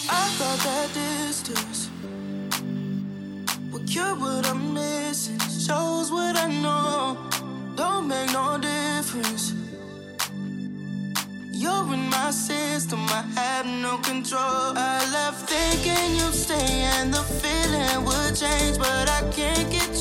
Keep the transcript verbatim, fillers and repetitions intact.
I thought that distance would cure what I'm missing, shows what I know, don't make no difference. You're in my system, I have no control. I left thinking you'd stay and the feeling would change, but I can't get